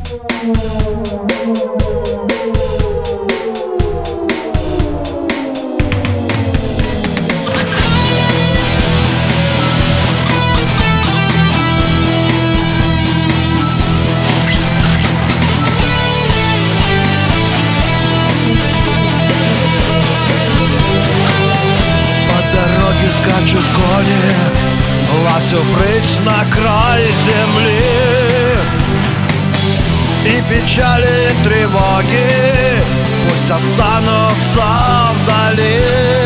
Скачут кони, лазю прыть на край земли. И печали, и тревоги пусть останутся вдали.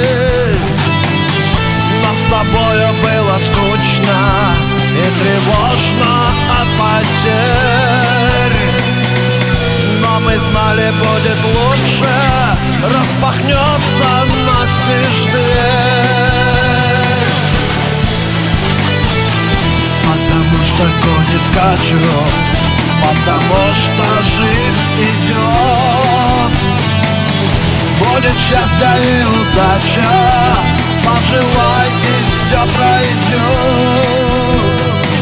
Нам с тобою было скучно и тревожно от потерь, но мы знали, будет лучше, распахнется настежь дверь. Потому что кони скачут, потому что жизнь идет. Будет счастье и удача, пожелай, и все пройдет.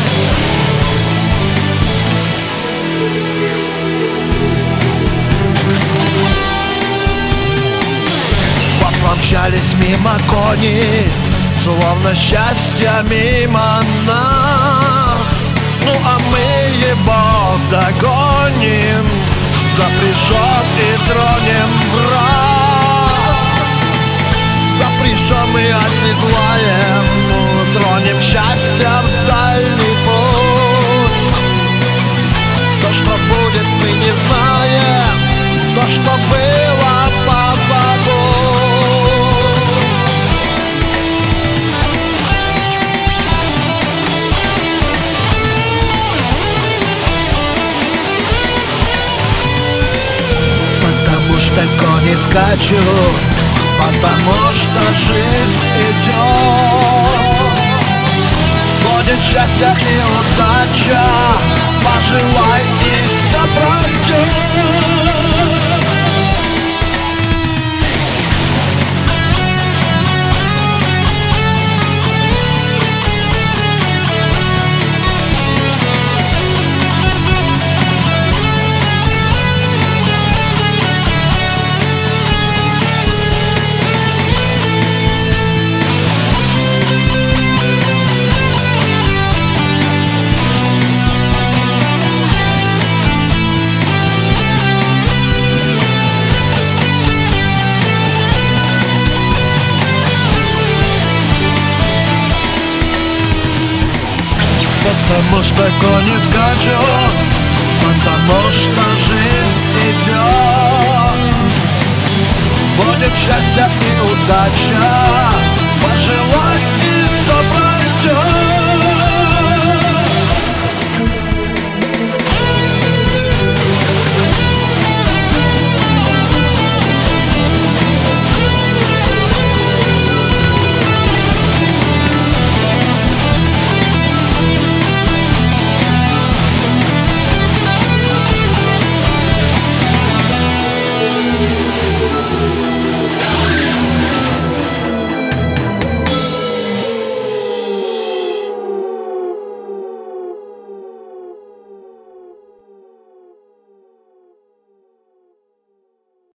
Промчались мимо кони, словно счастье мимо нас. Ну а мы его догоним, запряжем и тронем в раз. Запряжем и оседлаем, тронем счастье в дальний путь. То, что будет, мы не знаем, то, что было, позабудь. Потому что кони скачут, потому что жизнь идет. Будет счастье и удача, пожелай, и все пройдет. Потому что кони скачут, потому что жизнь идет. Будет счастье и удача, пожелай.